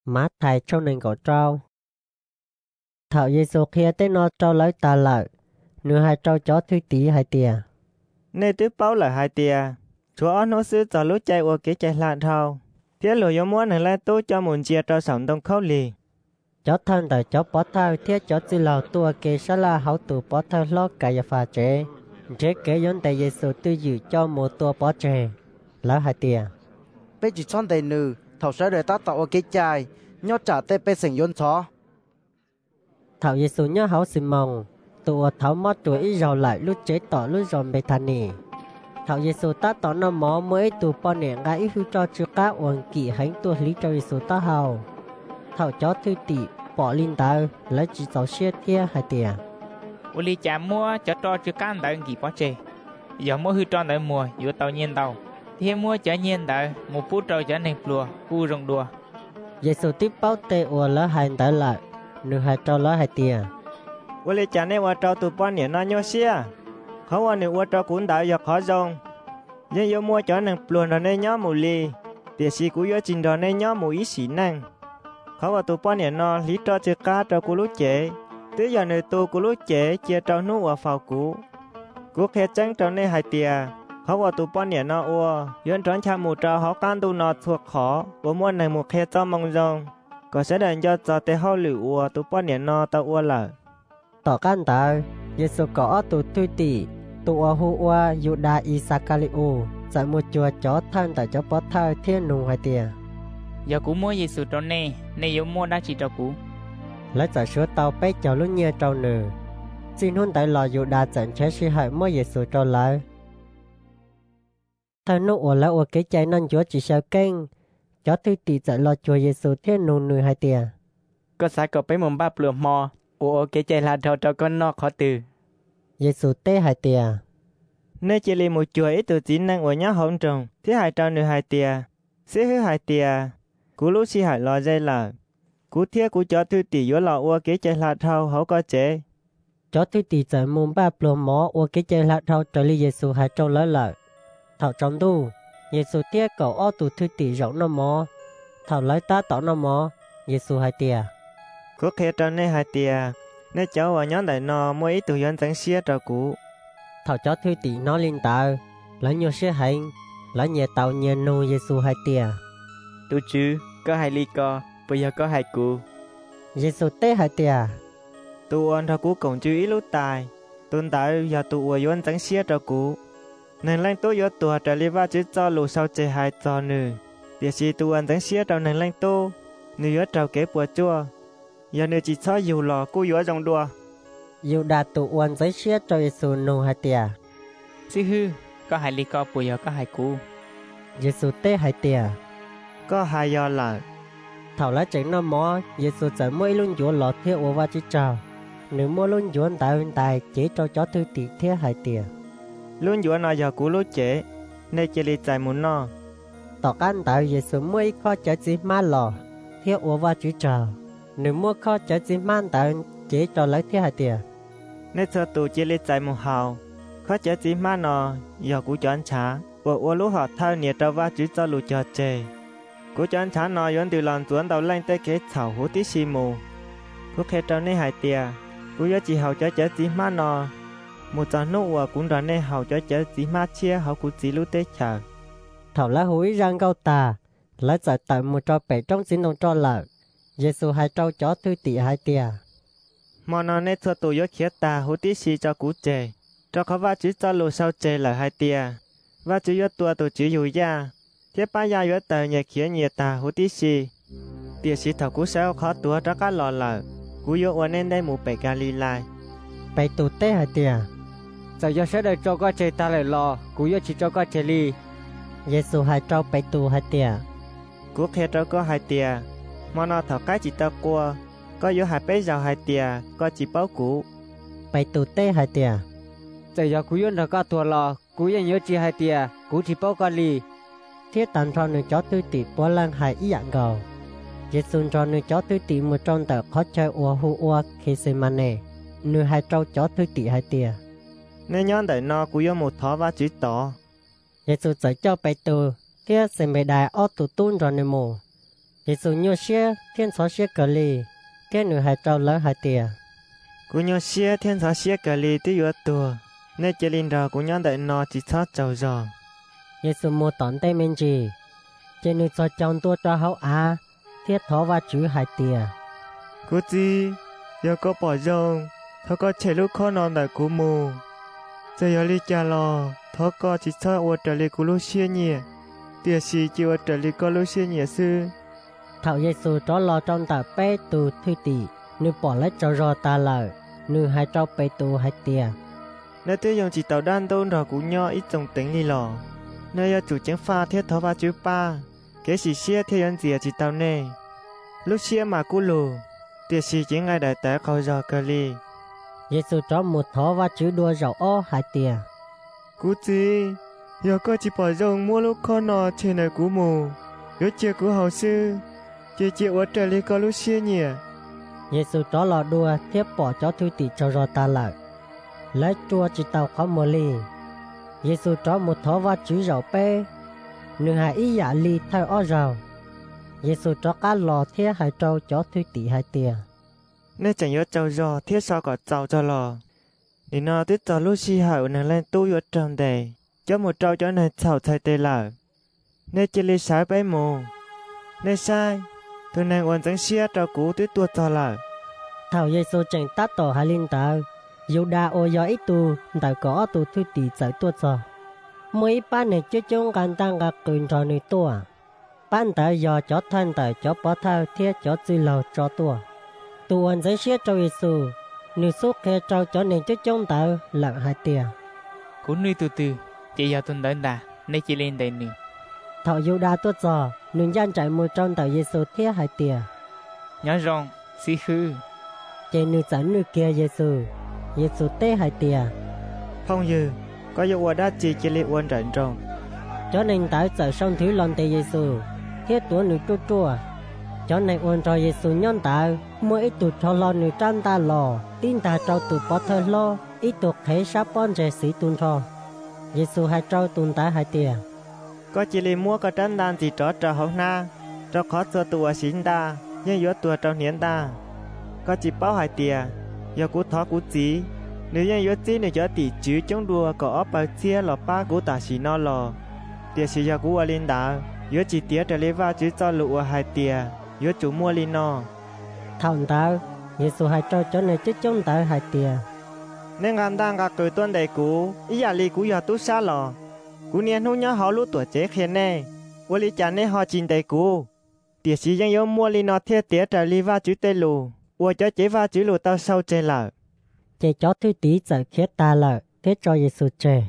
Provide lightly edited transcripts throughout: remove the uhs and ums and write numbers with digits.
má thầy trong nền cổ trâu. Thảo Giêsu kia tới nó trâu lấy ta lợi, nửa hai trâu chó thứ tí hai tìa. Nên tứ báo là hai tia, chúa nó sư cho lúc chạy qua cái chạy lạn thâu. Thiết lùi yếu muốn này lại tôi cho một chia cho sống đông khâu lì. Chó thân tại chó bó thao thiết chó chư lào tua kê xá la hậu tù bó thao lo cả ya phà chế. Chế kế yốn tại Giêsu tư dự cho một tua bó chế. Lão hai tìa. Bây chỉ chọn đầy nữ, thảo sẽ để ta tạo cái chai, nhó trả tê bê sành yốn chó. Thảo Giêsu nhớ hậu xì mông, tụ thảo mót tuổi ít rào lại lúc chế tỏ lúc ròm bê thà nì. Thảo Giêsu ta tỏ nó mó mới tụ bó nẻ ngã ít hư cho chư cá uổng kỵ hành tụ lý cho Giêsu ta hào. Thảo chó thư tị bỏ linh tàu lấy chỉ cháu xe kia hai tìa. Uli chả mua cho chữ can tại kỳ bó chê. Giờ mua hư tròn tại mùa giữa tàu nhiên tàu. Thì mua chở nhiên tại một phút trâu chở nền plùa cu rồng đùa. Giêsu tiếp báo tê ua lỡ hai tàu lại, nửa hai trâu lỡ hai tìa. Uli chả nên qua trâu tụ bó nẻ nó nhô xia. Khó qua nửa qua trâu cũng tạo giờ khó rong. Nhưng yếu mua chở nền plùa nó nên nhó mù lì. Tiệt sĩ cũng yếu trình đó nên nhó mù ý xỉ năng. Khó qua tụ bó nẻ nó lý cho chữ cá trâu của lúc chế. Từ giờ nơi tu của lúc chế chia trâu nụ ở phào cũ. Cú khé trắng trâu nên hai tìa. Khó qua tụ bó nẻ nó ua. Yến trốn cha mù trâu họ can tu nó thuộc khó. Bố mua này một khé cho mong rong. Có sẽ đàn cho tế hao lử ua tụ bó nẻ nó tao ua lở. Tỏ can tàu, Giêsu có tụ thư tị, tụ ua hu ua Yuda Isacariu, tại một chùa chó thân tại chó bó thao thiên nùng hai tìa. Giờ cú mua Giêsu trâu nè, nè yếu mua đã chỉ trâu cú. Lấy trả sữa tàu bế cho lúc nhẹ trâu nửa. Xin hôn tại lò Yuda chẳng chế sĩ hại mua Giêsu trâu lại. Thầy nụ ua là ua cái cháy năn chúa chỉ sao kênh, chó thư tị tại lò chùa Giêsu thiên nùng nửa hai tìa. Có sai có bấy mồm ba plùa mò. Ủa cái chạy là trâu con nó khó từ. Giêsu tê hai tìa. Nếu chỉ là một chuỗi ít từ chính năng của nhá hỗn trồng, thì hai trâu nửa hai tìa. Sẽ hư hai tìa. Cú lúc xì hải lò dây lở. Cú thiết cú cho thư tỷ yếu lò ua kế chạy là thâu hấu có chế. Chó thư tị tại mồm ba plô mó ua cái cháy là thâu trở lý Giêsu hai trâu lỡ lỡ. Thảo trong đu, Giêsu tê cậu ô tụ thư tị rộng nó mó. Thảo lấy ta tỏ nó mó, Giêsu hai tìa. Cú khé trâu nên hai tìa. Nếu cháu vào nhóm đại nó mua ít từ dân chẳng xía trâu cú. Thảo chó thư tị nó linh tàu, lấy nhiều xe hành, lấy nhẹ tàu nhẹ nô Giêsu hai tìa. Tu chứ, có hai ly co, bây giờ có hai cụ. Giêsu tê hai tìa. Tu ôn trâu cú cổng chú ý lúc tài. Tôn tạo giờ tu ua dân chẳng xía trâu cú. Nên lãnh tu yếu tùa trở lý va chứ cho lù sau chế hai cho nữ. Tiệt sĩ tu ôn chẳng xía trâu nên lãnh tu. Nữ yếu trâu kế bùa chua. Giờ nữ chỉ cho dù lò cú yếu dòng đùa. Yêu đạt tụ uốn giấy xe cho Giêsu nô hai tìa. Sư hư, có hai ly co bây giờ có hai cú. Giêsu tê hai tìa. Có hai do lợ. Thảo lá tránh nó mó, Giêsu chẳng mỗi luôn chúa lọt thiết ua va chứ trào. Nếu mỗi luôn chúa tại huynh tài chế cho chó thư tị thiết hai tìa. Luôn dũa nó giờ cú lúc chế. Nên chỉ lý chạy muốn nó. Tỏ căn tạo Giêsu mỗi khó chở chí má lò, thiết ua va chứ trào. Nếu mỗi khó chở chí má tạo chế cho lấy thiết hai tìa. Nên cho tù chỉ lý chạy một hào. Khó chế chỉ má nó giờ cú chọn trả. Ua lúc họ thao nhiệt trâu va chứ cho lù cho chê. Cú chọn trả nó yon từ lòng tuấn đầu lên tới kế thảo hú tí xì mù. Cú khé trâu nên hai tìa. Cú yếu chỉ hào cho chế chỉ má nó. Một trò nụ ua cũng đó nên hào cho chế chỉ má chia hào cú chỉ lúc tế chờ. Thảo lá húi răng câu tà, lấy giải tại một trò bể trong xin đồng trò lợ. Giêsu hai trâu chó thư tị hai tìa. Mà nó nên cho tù yếu khía ta hú tí xì cho cú chê. Cho khó va chứ cho lù sau chê là hai tìa. Và chứ yếu tua tù chứ dù ya. Thế ba ya yếu tờ nhẹ khía nhẹ ta hú tí xì. Tiệt sĩ thảo cú sao khó tua cho cá lò lợ. Cú yếu ua nên đây mù bể gà lì lại. Bể tụ tê hai tìa. Giờ do sẽ đợi cho có chơi ta lại lo, cú yếu chỉ cho có chơi ly. Giêsu hai trâu bể tụ hai tìa. Cú khé trâu có hai tìa. Mà nó thảo cái chỉ ta qua. Có yếu hai bế rào hai tìa. Có chỉ báo cú. Bể tụ tê hai tìa. Giờ do cú yếu nó có thua lo, cú yếu nhớ chỉ hai tia, cú chỉ bao con ly. Thiết tàn cho nữ chó tư tỷ bó lăng hai ý dạng gầu. Giêsu cho nữ chó tư tỷ một trong tờ khó chơi ua hu ua khi xe mà nè. Nữ hai trâu chó tư tỷ hai tìa. Nên nhóm đợi nó cú yếu một thó và chữ tỏ. Giêsu giải cho bể tụ. Kia xe mê đài ô tụ tún rồi nè mù. Giêsu nhớ xe thiên xó xe cờ lì cái nữ hai trâu lỡ hai tiề cú nhớ xe thiên thọ xe cờ lì tí yếu tua nên chỉ linh đào cú nhớ đợi nó chỉ thoát trâu giò Giêsu mua tón tay mình gì trên nữ cho chồng tua cho hậu á thiết thó và chữ hai tiề cú gì giờ có bỏ rong thọ có chạy lúc khó non đợi cú mù giờ giờ li cha lò thọ có chỉ thoát ô trở li cú lúc xe nhẹ tiề xì chỉ ô trở li có lúc xe nhẹ sư thảo Giêsu cho lo trong tờ bé tù thư tỷ nữ bỏ lấy cho rò ta lờ nữ hai trâu bé tù hai tiề nếu tôi dùng chỉ tàu đan tôn rồi cú nhớ ít trồng tính li lò nơi giờ chủ chứng pha thiết thọ và chữ ba cái gì xe theo dân gì chỉ tàu này lúc xe mà cú lù tiề xì chỉ ngay đại tá khâu giò cờ li Giêsu cho một thó và chữ đua rau o hai tiề cú gì giờ có chỉ bỏ rong mua lúc khó nọ trên này cú mù nhớ chia cú hậu sư chia ô trở li có lúc xe nhẹ Giêsu cho lò đua tiếp bỏ cho thư tỷ cho rò ta lờ lấy chua chỉ tàu khó mồ lì Giêsu cho một thó và chữ rau bé nữ hai ý giả lì thay o rau Giêsu cho cá lò thiết hai trâu cho thư tỷ hai tiề nên chẳng nhớ trâu giò thiết sao có trâu cho lò để nó tiếp cho lúc xì hậu nàng lên tu yếu tròn đầy cho một trâu cho này chảo thay tê lở nên chỉ li sái bé mù nên sai tôi nàng ổn chẳng xia trâu cũ tuyết tua cho lở thảo Giêsu chẳng tát tổ hai linh tờ dù đa ô do ít tu tại có tu thư tỷ giải tuột rồi mỗi ban này chưa chung gan tăng gặp quyền trò này tua ban tờ do cho thân tờ cho bỏ thao thiết cho dư lầu cho tua tu ổn chẳng xia cho Giêsu nữ suốt khe trâu cho nên chưa chung tờ lặng hai tiề cú nuôi từ từ chỉ giờ tuần đến đà nên chỉ lên đầy nửa thảo dù đa tuột rồi nữ gian chạy mùi trong tờ Giêsu thiết hai tiề nhớ rong xí khư trên nữ dẫn nữ kia Giêsu tê hai tiề không như có yêu qua đã chỉ li uốn rảnh rong cho nên tại giờ sông thiếu lon tê Giêsu thiết tuổi nữ chua chua cho nên uốn cho Giêsu nhon tại mỗi ít tuổi cho lo nữ trăm ta lò tin ta trâu tuổi bỏ thơ lo ít tuổi thế sắp bon trẻ sĩ tuôn cho Giêsu hai trâu tuôn tại hai tiề có chỉ li mua có trăn đan chỉ trò hậu na trò khó cho tua xin ta nhưng yếu tua trâu hiến ta có chỉ bao hai tiề giờ cú thọ cú chỉ nếu như yếu chỉ nếu cho tỷ chữ chống đua có ấp bao chia lò ba cú ta xí nó lò tiề xí giờ cú ở linh đá yếu chỉ tiề trở lấy vào chữ cho lụa hai tiề yếu chủ mua linh nó thảo ta Giêsu hai trâu cho nên chứ chúng ta hai tiề nên ngàn đang gặp cười tuân đầy cú ý giả li cú giờ tu xa lò cú niên hú nhớ họ lú tuổi chế khen nè ô li chả nên họ chín đầy cú tiề xíยังyếu mua linh nó thiết tiề trở lấy vào chữ tê lù ô cho chế vào chữ lù tao sâu chế lợ chế cho thư tí giờ khiết ta lợ thế cho Giêsu chế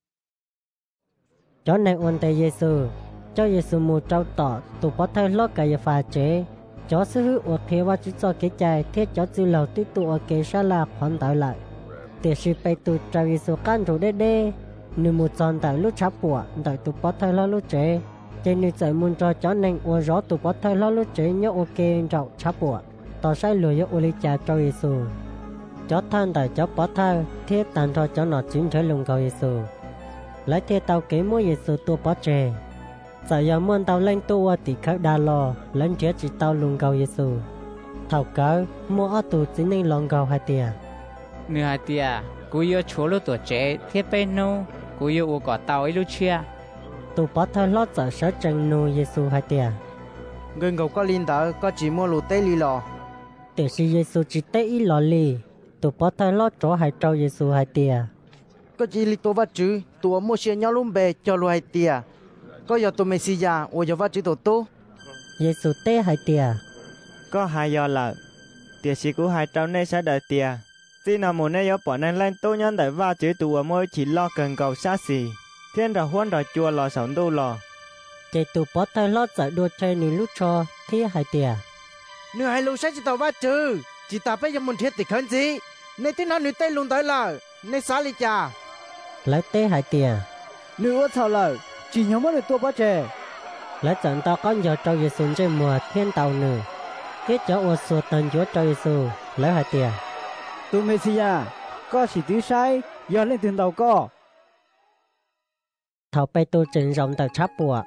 cho nên uốn tê Giêsu cho Giêsu mua trâu tỏ tụ bỏ thay lót cái pha chế cho sư hữu ở phía và chữ cho cái trái thế cho chữ lầu tí tụ ở cái xa là khoan tạo lại để sư bay tụ cho Giêsu can chủ đê đê nếu một tròn tại lúc chắp bùa tại tụ bỏ thay lót lúc chế trên nếu giải muốn cho nên uốn gió tụ bỏ thay lót lúc chế nhớ ok trọng chắp bùa tỏ sai lừa cho ô li cha cho Giêsu cho thân tại cho bỏ thay thiết tàn cho nó chính trở lùng cầu Giêsu lấy thiết tàu kế mua Giêsu tụ bỏ chế giờ giờ muốn tàu lên tua thì khác đa lo lên chết chỉ tàu lùng cầu Giêsu thầu cỡ mua ở tù chỉ nên lòng cầu hai tiề nửa hai tiề cú yêu chúa lúc tuổi trẻ thiết bên nô cú yêu u cỏ tàu ấy lúc chia tù bỏ thơ lót giờ sở chân nô Giêsu hai tiề người ngầu có linh tờ có chỉ mua lù tê li lò để si Giêsu chỉ tê ý lò lì tù bỏ thơ lót chỗ hai trâu Giêsu hai tiề có chỉ li tô vắt chữ tụi mua xe nhau lùm bè cho lù hai tiề có giờ tụi Messia ô giờ vắt chữ tổ tô Giêsu tê hai tiề có hai giờ lợ tiề xí cú hai trâu này sẽ đợi tiề chỉ nào một này yếu bỏ nên lên tô nhân đợi vào chữ tụ mỗi chỉ lo cần cầu xa xì thiên đào huân đào chùa lò sống đâu lò chế tù bỏ thơ lót giờ đua chơi nữ lúc cho thi hai tiề nửa hai lù sẽ chỉ tàu vắt chữ chỉ ta phải dùng một thiết thì khẩn gì nên thế nào nửa tê lùn tới lờ nên xá li cha lấy tê hai tiề nửa thảo lợ chỉ nhớ mất được tua bắt trẻ lấy trận tao có giờ trâu Giêsu trên mùa thiên tàu nữ thiết cho ô sùa tần chúa trâu Giêsu lấy hai tiề tụi Messia có chỉ tiếng sai giờ lên tiền tàu có thầu bay tu trình rộng tàu chắp bùa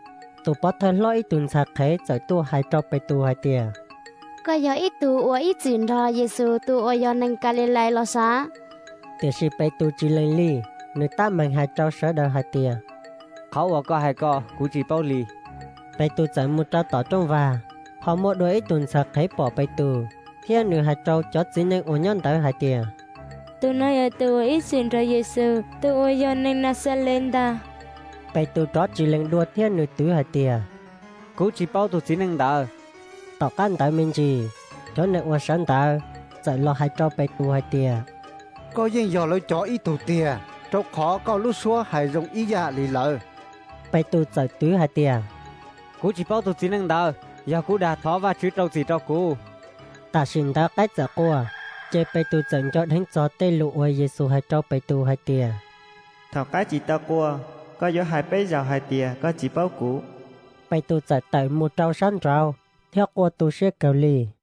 tụ bó thơ lo ít tuần sạc khế giải tu hai trâu bày tu hai tia có giờ ít tu ở ít chuyện ra Giêsu tu ở giờ nên Galilee lo sa tia si bày tu chỉ lên ly người ta mình hai trâu sở đời hai tia เขาว่าก็ให้ก็กูจีเป้าลี bày tu giải một trâu tỏ trong và họ một đôi ít tuần sạc khế bỏ bày tu thiên nửa hai trâu chót chỉ nên ổn nhân tới hai tia tu nói ở tu ít chuyện ra Giêsu tu ở giờ nên Nazareth bày tu chót chỉ lên đua thiên nửa tứ hai tia กูจีเป้าตัวจีนึงเดอ tỏ căn tới mình gì cho nên qua sáng tới giải lo hai trâu bày tu hai tia có yên giờ lối chó ít tụ tiền trâu khó có lúc xua hay dùng ý dạ lì lợ bày tu giải tứ hai tia กูจีเป้าตัวจีนึงเดออย่ากูด่าท้อว่าชื่อเจ้าจีเจ้ากู ta xin ta cách giả qua chế bày tu dẫn cho đến cho tê lụ ôi Giêsu hai trâu bày tu hai tia thảo cái chỉ tao qua có gió hai bé giàu hai tia có chỉ bao cũ bày tu giải tới một trâu sáng trâu theo qua tu sẽ cầu lì